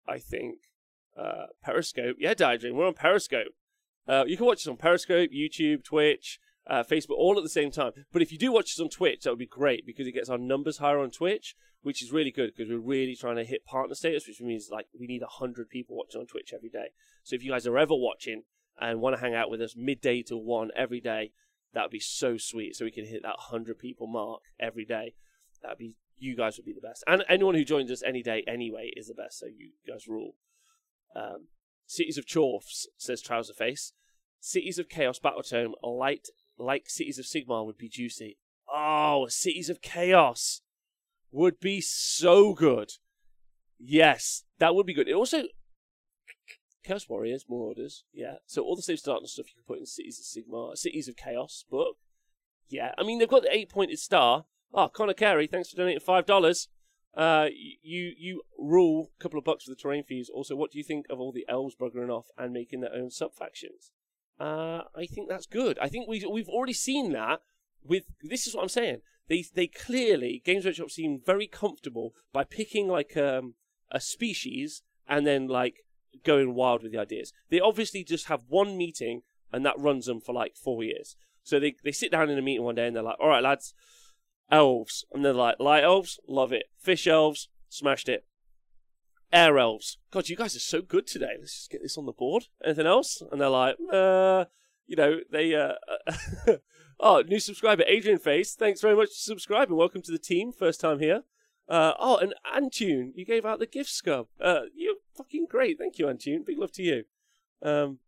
I think. Uh, Periscope. Yeah, Daydream, we're on Periscope. Uh, you can watch us on Periscope, YouTube, Twitch, uh, Facebook, all at the same time. But if you do watch us on Twitch, that would be great because it gets our numbers higher on Twitch, which is really good because we're really trying to hit partner status, which means like we need one hundred people watching on Twitch every day. So if you guys are ever watching and want to hang out with us midday to one every day, that would be so sweet. So we can hit that one hundred people mark every day. That would be, you guys would be the best. And anyone who joins us any day anyway is the best. So you guys rule. Um, Cities of Chorfs, says Trouserface. Cities of Chaos Battletome, light like Cities of Sigmar would be juicy. Oh, Cities of Chaos would be so good. Yes, that would be good. It also, Chaos Warriors, more orders, yeah. So all the same start and stuff you can put in Cities of Sigmar, Cities of Chaos book. Yeah, I mean, they've got the eight-pointed star. Oh, Connor Carey, thanks for donating five dollars. Uh, you you rule a couple of bucks for the terrain fees. Also, what do you think of all the elves buggering off and making their own sub-factions? Uh, I think that's good. I think we we've already seen that with, this is what I'm saying. They they clearly, Games Workshop seem very comfortable by picking like um, a species and then like going wild with the ideas. They obviously just have one meeting and that runs them for like four years. So they, they sit down in a meeting one day and they're like, all right, lads, elves. And they're like, light elves, love it. Fish elves, smashed it. Air elves. God, you guys are so good today. Let's just get this on the board. Anything else? And they're like, uh, you know, they, uh, oh, new subscriber, Adrian Face. Thanks very much for subscribing. Welcome to the team. First time here. Uh, oh, and Antune, you gave out the gift scub. Uh, you're fucking great. Thank you, Antune. Big love to you. Um,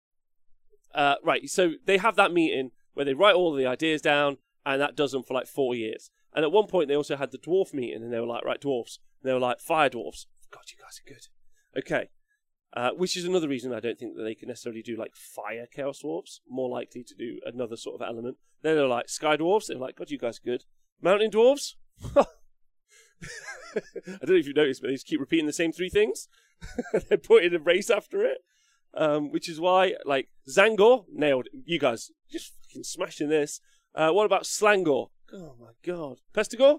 uh, right, so they have that meeting where they write all the ideas down, and that does them for like four years. And at one point, they also had the dwarf meeting, and they were like, right, dwarves. And they were like, fire dwarves. God, you guys are good. Okay. Uh, which is another reason I don't think that they can necessarily do like fire chaos dwarves. More likely to do another sort of element. Then they're like sky dwarves. They're like, God, you guys are good. Mountain dwarves. I don't know if you've noticed, but they just keep repeating the same three things. They're putting a race after it. Um, which is why, like, Zangor, nailed it. You guys, just fucking smashing this. Uh, what about Slangor? Oh my god. Pestigor?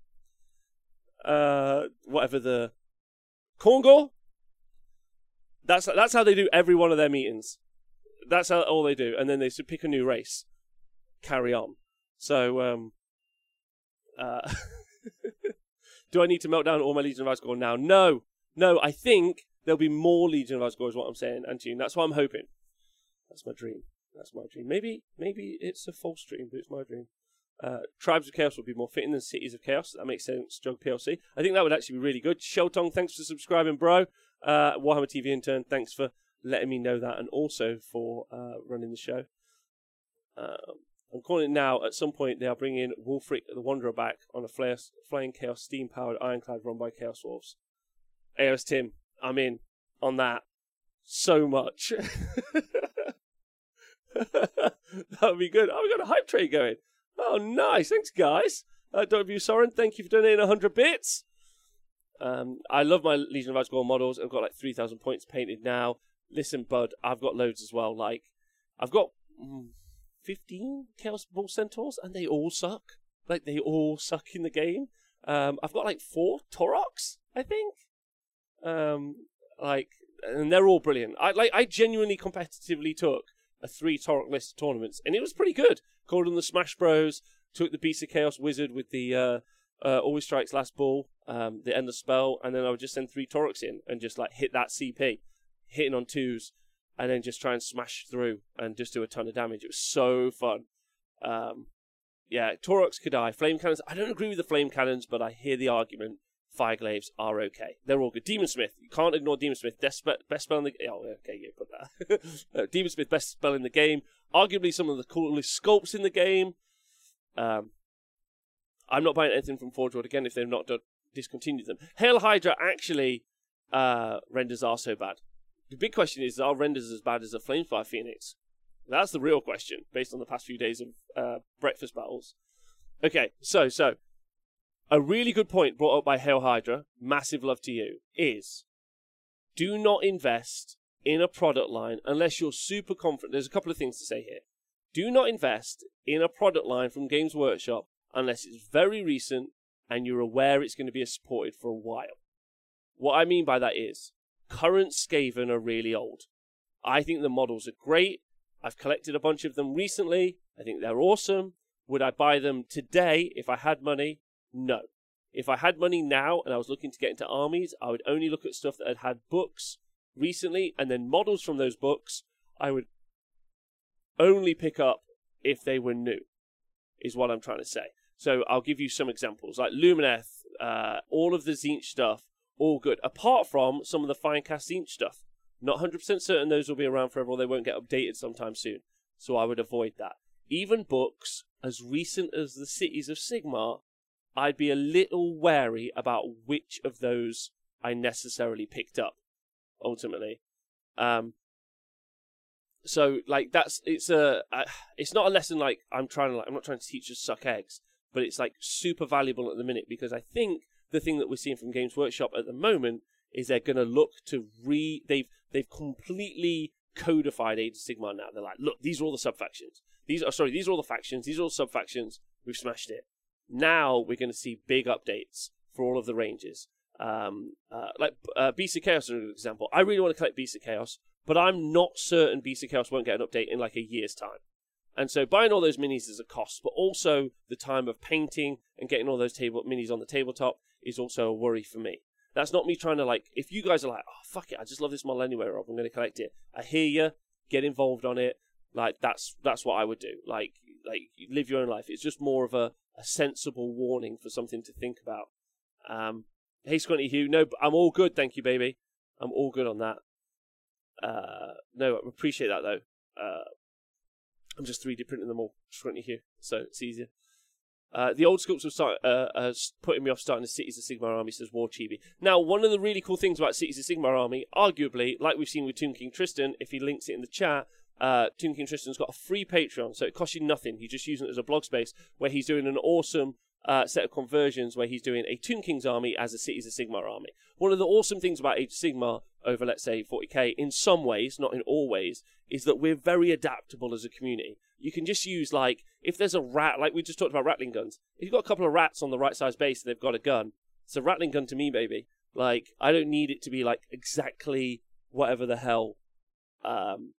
Uh, whatever the... Korngor? That's that's how they do every one of their meetings. That's how, all they do. And then they should pick a new race. Carry on. So, um... Uh, do I need to melt down all my Legion of Asgore now? No! No, I think there'll be more Legion of Asgore is what I'm saying, Antune. That's what I'm hoping. That's my dream. That's my dream. Maybe maybe it's a false dream, but it's my dream. Uh, Tribes of Chaos would be more fitting than Cities of Chaos. That makes sense, Jug P L C. I think that would actually be really good. Sheltong, thanks for subscribing, bro. Uh, Warhammer T V intern, thanks for letting me know that, and also for uh, running the show. Uh, I'm calling it now. At some point, they are bringing Wulfric the Wanderer back on a flare, Flying Chaos steam-powered Ironclad run by Chaos Dwarves. A O S Tim, I'm in on that so much. That would be good. Oh, we got a hype trade going. Oh, nice. Thanks, guys. Uh, W. Soren, thank you for donating one hundred bits. Um, I love my Legion of Asgore models. I've got like three thousand points painted now. Listen, bud, I've got loads as well. Like, I've got mm, fifteen Chaos Ball Centaurs, and they all suck. Like, they all suck in the game. Um, I've got like four Toroks, I think. Um, like, and they're all brilliant. I like. I genuinely competitively took a three Torok list of tournaments, and it was pretty good. Called them the Smash Bros. Took the Beast of Chaos Wizard with the uh, uh, Always Strikes Last Ball, um, the Endless Spell, and then I would just send three Toroks in and just like hit that C P, hitting on twos, and then just try and smash through and just do a ton of damage. It was so fun. Um, yeah, Toroks could die. Flame Cannons. I don't agree with the Flame Cannons, but I hear the argument. Fireglaves are okay. They're all good. Demon Smith. You can't ignore Demon Smith. Best, best spell in the... Oh, okay, yeah, put that. uh, Demon Smith, best spell in the game. Arguably some of the coolest sculpts in the game. Um, I'm not buying anything from Forge World again if they've not done, discontinued them. Hail Hydra actually uh, renders are so bad. The big question is, are renders as bad as a Flamefire Phoenix? That's the real question, based on the past few days of uh, breakfast battles. Okay, so, so... A really good point brought up by Hail Hydra, massive love to you, is do not invest in a product line unless you're super confident. There's a couple of things to say here. Do not invest in a product line from Games Workshop unless it's very recent and you're aware it's going to be supported for a while. What I mean by that is, current Skaven are really old. I think the models are great. I've collected a bunch of them recently. I think they're awesome. Would I buy them today if I had money? No. If I had money now and I was looking to get into armies, I would only look at stuff that had had books recently, and then models from those books I would only pick up if they were new, is what I'm trying to say. So I'll give you some examples, like Lumineth, uh, all of the Tzeentch stuff, all good, apart from some of the Finecast Tzeentch stuff. Not one hundred percent certain those will be around forever, or they won't get updated sometime soon, so I would avoid that. Even books as recent as the Cities of Sigmar, I'd be a little wary about which of those I necessarily picked up, ultimately. Um, so, like, that's, it's a, uh, it's not a lesson like, I'm trying to, like, I'm not trying to teach you to suck eggs, but it's, like, super valuable at the minute, because I think the thing that we're seeing from Games Workshop at the moment is they're going to look to re, they've, they've completely codified Age of Sigmar now. They're like, look, these are all the sub-factions. These are, sorry, these are all the factions, these are all sub-factions, we've smashed it. Now we're going to see big updates for all of the ranges. Um, uh, like uh, Beasts of Chaos is a good example. I really want to collect Beasts of Chaos, but I'm not certain Beasts of Chaos won't get an update in like a year's time. And so buying all those minis is a cost, but also the time of painting and getting all those table minis on the tabletop is also a worry for me. That's not me trying to, like, if you guys are like, oh, fuck it, I just love this model anyway, Rob, I'm going to collect it. I hear you, get involved on it. Like, that's that's what I would do. Like, like live your own life. It's just more of a, a sensible warning for something to think about. Um, hey, Squinty Hugh, no, I'm all good, thank you, baby. I'm all good on that. Uh, no, I appreciate that, though. Uh, I'm just three D printing them all, Squinty Hugh, so it's easier. Uh, the old sculpts were start, uh, uh, putting me off starting the Cities of Sigmar army, says War Chibi. Now, one of the really cool things about Cities of Sigmar army, arguably, like we've seen with Tomb King Tristan, if he links it in the chat, uh, Tomb King Tristan's got a free Patreon, so it costs you nothing. You just use it as a blog space, where he's doing an awesome uh, set of conversions, where he's doing a Tomb King's army as a Cities of Sigmar army. One of the awesome things about Age of Sigmar over, let's say, forty K, in some ways, not in all ways, is that we're very adaptable as a community. You can just use, like, if there's a rat, like we just talked about Rattling guns. If you've got a couple of rats on the right size base and they've got a gun, it's a Rattling gun to me, baby. Like, I don't need it to be, like, exactly whatever the hell um,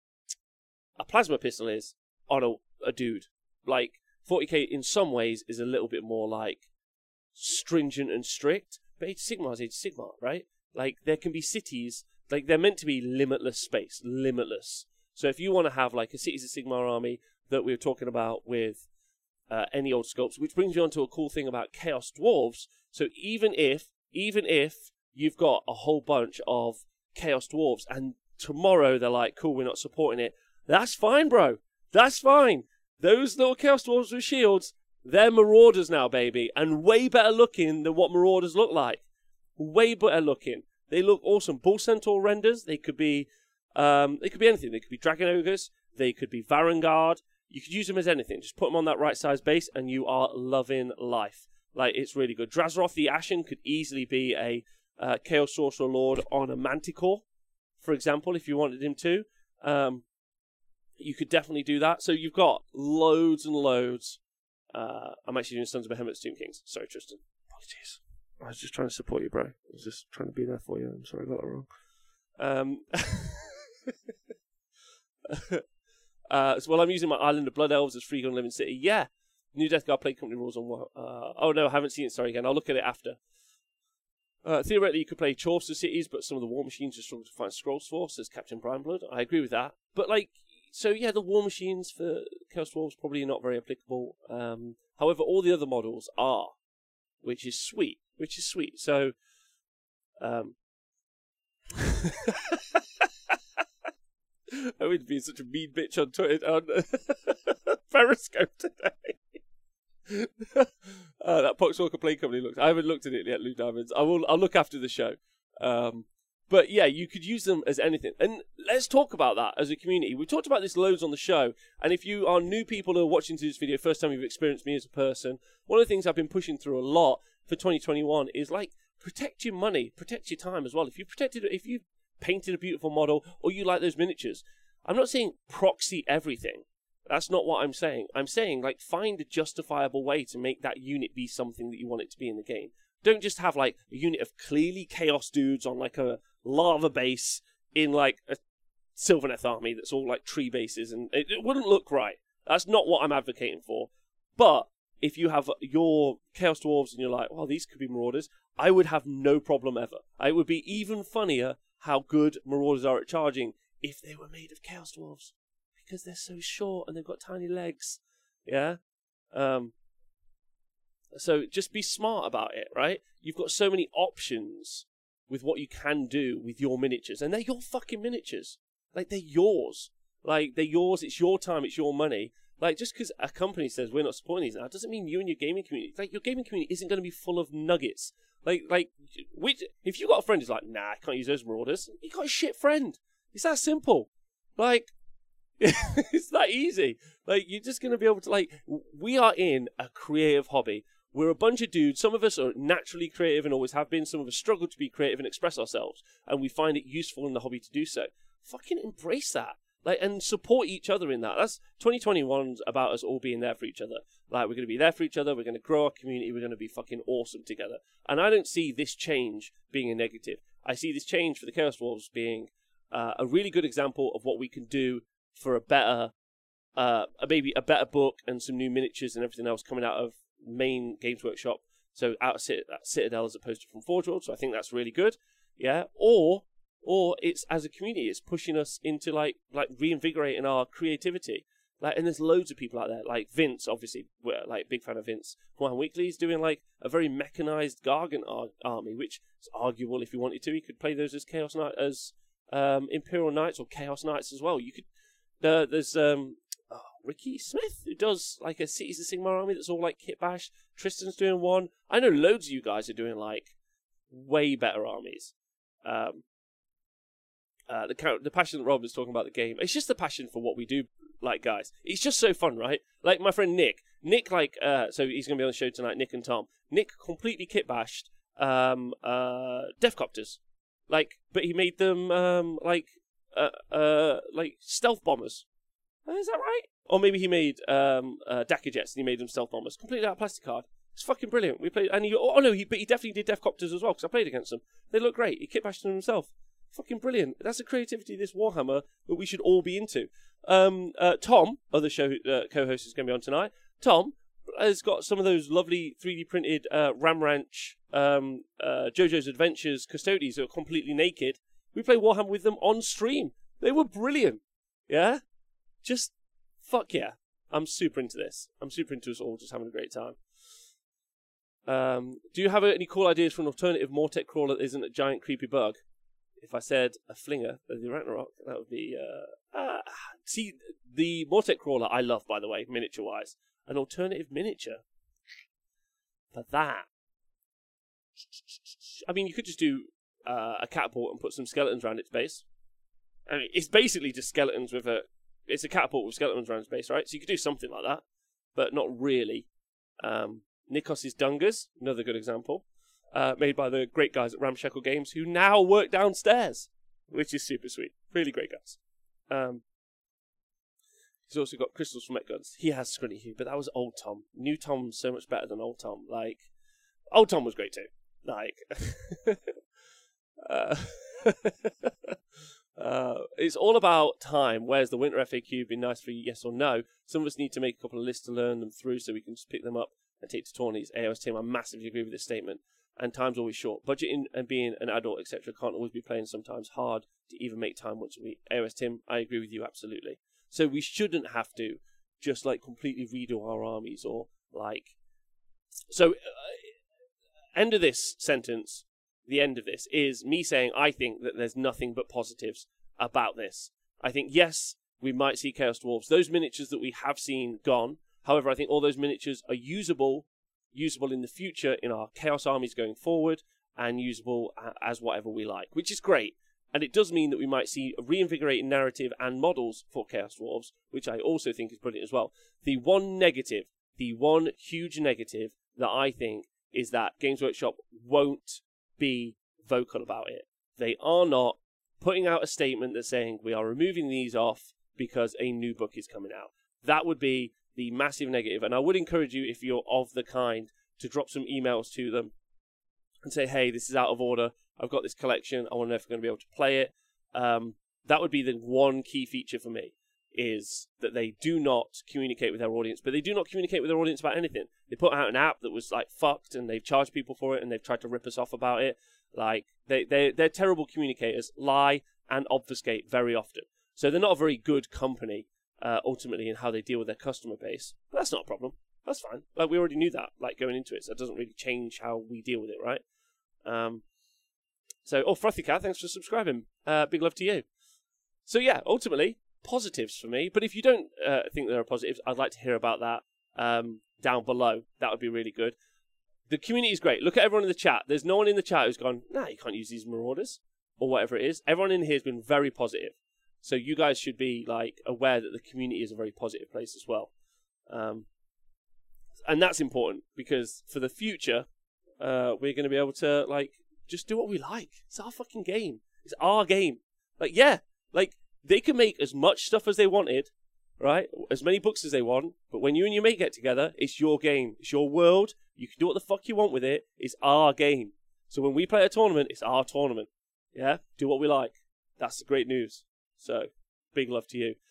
a plasma pistol is on a, a dude. Like, forty K in some ways is a little bit more, like, stringent and strict. But Age of Sigmar is Age of Sigmar, right? Like, there can be cities, like, they're meant to be limitless space. Limitless. So if you want to have, like, a Cities of Sigmar army that we were talking about with uh, any old sculpts, which brings me on to a cool thing about Chaos Dwarves. So even if, even if you've got a whole bunch of Chaos Dwarves and tomorrow they're like, cool, we're not supporting it, that's fine, bro. That's fine. Those little Chaos Dwarves with shields, they're Marauders now, baby, and way better looking than what Marauders look like. Way better looking. They look awesome. Bull Centaur renders, they could be, um, they could be anything. They could be Dragon Ogres, they could be Varangard. You could use them as anything. Just put them on that right size base and you are loving life. Like, it's really good. Drazroth the Ashen could easily be a uh, Chaos Sorcerer Lord on a Manticore, for example, if you wanted him to. Um, you could definitely do that. So you've got loads and loads. Uh, I'm actually doing Sons of Behemoth's Tomb Kings. Sorry, Tristan. Apologies. I was just trying to support you, bro. I was just trying to be there for you. I'm sorry I got that wrong. Um... Uh, so, well, I'm using my Island of Blood Elves as Free Gun Living City. Yeah. New Death Guard Play Company rules on what? Uh, oh, no, I haven't seen it. Sorry, again. I'll look at it after. Uh, theoretically, you could play Chaucer cities, but some of the War Machines just struggle to find scrolls for, says Captain Brian Blood. I agree with that. But, like, so, yeah, the War Machines for Chaos Dwarves probably not very applicable. Um, however, all the other models are, which is sweet. Which is sweet. So, um... I would be such a mean bitch on Twitter, on Periscope today. uh, that Poxwalker Play Company looks. I haven't looked at it yet, Lou Diamonds. I will. I'll look after the show. Um, but yeah, you could use them as anything. And let's talk about that as a community. We talked about this loads on the show. And if you are new people who are watching this video, first time you've experienced me as a person, one of the things I've been pushing through a lot for twenty twenty-one is, like, protect your money, protect your time as well. If you protected, if you painted a beautiful model, or you like those miniatures, I'm not saying proxy everything. That's not what I'm saying. I'm saying, like, find a justifiable way to make that unit be something that you want it to be in the game. Don't just have, like, a unit of clearly chaos dudes on, like, a lava base in like a Sylvaneth army that's all like tree bases, and it, it wouldn't look right. That's not what I'm advocating for. But if you have your Chaos Dwarves and you're like, well, these could be Marauders, I would have no problem ever. It would be even funnier how good Marauders are at charging if they were made of Chaos Dwarves, because they're so short and they've got tiny legs. Yeah? Um, so just be smart about it, right? You've got so many options with what you can do with your miniatures, and they're your fucking miniatures. Like, they're yours. Like, they're yours, it's your time, it's your money. Like, just because a company says we're not supporting these now, doesn't mean you and your gaming community, like, your gaming community isn't going to be full of nuggets. Like, like, which, if you got a friend who's like, nah, I can't use those Marauders, you got a shit friend. It's that simple. Like, it's that easy. Like, you're just going to be able to, like, we are in a creative hobby. We're a bunch of dudes. Some of us are naturally creative and always have been. Some of us struggle to be creative and express ourselves, and we find it useful in the hobby to do so. Fucking embrace that. Like, and support each other in that. That's twenty twenty-one's about us all being there for each other. Like, we're going to be there for each other. We're going to grow our community. We're going to be fucking awesome together. And I don't see this change being a negative. I see this change for the Chaos Dwarves being uh, a really good example of what we can do for a better, uh, maybe a better book and some new miniatures and everything else coming out of main Games Workshop. So out of Cit- Citadel as opposed to from Forge World. So I think that's really good. Yeah. Or Or it's, as a community, it's pushing us into, like, like reinvigorating our creativity. Like, and there's loads of people out there, like Vince, obviously, we're, like, big fan of Vince. Juan Weekly's doing, like, a very mechanized Gargant ar- army, which is arguable if you wanted to. You could play those as Chaos Knight, as um, Imperial Knights or Chaos Knights as well. You could, uh, there's um, oh, Ricky Smith, who does, like, a Cities of Sigmar army that's all, like, kit bash. Tristan's doing one. I know loads of you guys are doing, like, way better armies. Um... Uh, the the passion that Rob is talking about the game, it's just the passion for what we do, like, guys. It's just so fun, right? Like, my friend Nick. Nick, like, uh, so he's going to be on the show tonight, Nick and Tom. Nick completely kit-bashed um, uh, Deathcopters. Like, but he made them, um, like, uh, uh, like, stealth bombers. Uh, is that right? Or maybe he made um, uh, Dakka Jets and he made them stealth bombers. Completely out of plastic card. It's fucking brilliant. We played, and he, oh no, he, but he definitely did Deathcopters as well, because I played against them. They look great. He kit-bashed them himself. Fucking brilliant. That's a creativity, this Warhammer, that we should all be into. Um, uh, Tom, other show uh, co-host, is going to be on tonight. Tom has got some of those lovely three D printed uh, Ram Ranch um, uh, JoJo's Adventures Custodies that are completely naked. We play Warhammer with them on stream. They were brilliant. Yeah? Just, fuck yeah. I'm super into this. I'm super into us all just having a great time. Um, do you have any cool ideas for an alternative Mortek crawler that isn't a giant creepy bug? If I said a flinger of the Ragnarok, that would be... Uh, uh, see, the Mortek Crawler I love, by the way, miniature-wise. An alternative miniature. For that... I mean, you could just do uh, a catapult and put some skeletons around its base. I mean, it's basically just skeletons with a... It's a catapult with skeletons around its base, right? So you could do something like that, but not really. Um, Nikos' Dungas, another good example. Uh, made by the great guys at Ramshackle Games, who now work downstairs, which is super sweet. Really great guys. Um, he's also got Crystals from Met Guns. He has Scrunny Hugh, but that was old Tom. New Tom's so much better than old Tom. Like, old Tom was great too. Like, uh, uh, it's all about time. Where's the Winter F A Q? Been nice for you, yes or no. Some of us need to make a couple of lists to learn them through so we can just pick them up and take to tourneys. A O S Tim, I massively agree with this statement. And time's always short. Budgeting and being an adult, et cetera, can't always be playing sometimes hard to even make time once a week. A O S Tim, I agree with you absolutely. So we shouldn't have to just like completely redo our armies or like. So, uh, end of this sentence, the end of this is me saying I think that there's nothing but positives about this. I think yes, we might see Chaos Dwarves. Those miniatures that we have seen gone. However, I think all those miniatures are usable. usable in the future in our Chaos armies going forward, and usable as whatever we like, which is great. And it does mean that we might see a reinvigorating narrative and models for Chaos Dwarves, which I also think is brilliant as well. The one negative, the one huge negative that I think is that Games Workshop won't be vocal about it. They are not putting out a statement that's saying we are removing these off because a new book is coming out. That would be the massive negative, and I would encourage you, if you're of the kind, to drop some emails to them and say, hey, this is out of order. I've got this collection. I want to know if I'm going to be able to play it. Um, that would be the one key feature for me, is that they do not communicate with their audience, but they do not communicate with their audience about anything. They put out an app that was like fucked, and they've charged people for it, and they've tried to rip us off about it. Like they they they're terrible communicators, lie and obfuscate very often. So they're not a very good company uh, ultimately in how they deal with their customer base. But that's not a problem. That's fine. Like we already knew that, like going into it, so it doesn't really change how we deal with it, right? Um. So, oh, Frothy Cat, thanks for subscribing. Uh, big love to you. So yeah, ultimately, positives for me. But if you don't uh, think there are positives, I'd like to hear about that um, down below. That would be really good. The community is great. Look at everyone in the chat. There's no one in the chat who's gone, nah, you can't use these Marauders, or whatever it is. Everyone in here has been very positive. So you guys should be like aware that the community is a very positive place as well. Um, and that's important, because for the future, uh, we're going to be able to like just do what we like. It's our fucking game. It's our game. Like, yeah, like they can make as much stuff as they wanted, right? As many books as they want. But when you and your mate get together, it's your game. It's your world. You can do what the fuck you want with it. It's our game. So when we play a tournament, it's our tournament. Yeah? Do what we like. That's the great news. So, big love to you.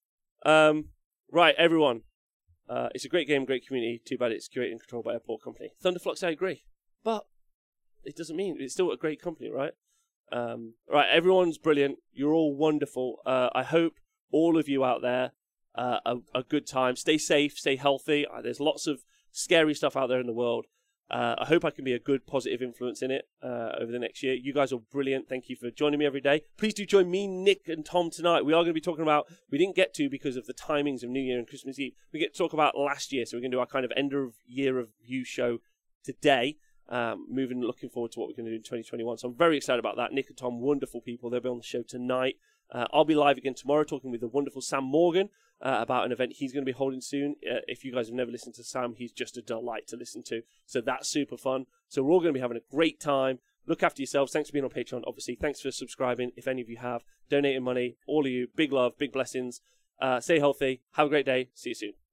Um, right, everyone. Uh, it's a great game, great community. Too bad it's curated and controlled by a poor company. Thunderflux, I agree. But it doesn't mean it's still a great company, right? Um, right, everyone's brilliant. You're all wonderful. Uh, I hope all of you out there uh, a, a good time. Stay safe, stay healthy. Uh, there's lots of scary stuff out there in the world. Uh, I hope I can be a good, positive influence in it uh, over the next year. You guys are brilliant. Thank you for joining me every day. Please do join me, Nick, and Tom tonight. We are going to be talking about, we didn't get to because of the timings of New Year and Christmas Eve. We get to talk about last year, so we're going to do our kind of end of year review show today. Um, moving, looking forward to what we're going to do in twenty twenty-one. So I'm very excited about that. Nick and Tom, wonderful people. They'll be on the show tonight. Uh, I'll be live again tomorrow talking with the wonderful Sam Morgan uh, about an event he's going to be holding soon. Uh, if you guys have never listened to Sam, he's just a delight to listen to. So that's super fun. So we're all going to be having a great time. Look after yourselves. Thanks for being on Patreon, obviously. Thanks for subscribing. If any of you have donated money, all of you, big love, big blessings. Uh, stay healthy. Have a great day. See you soon.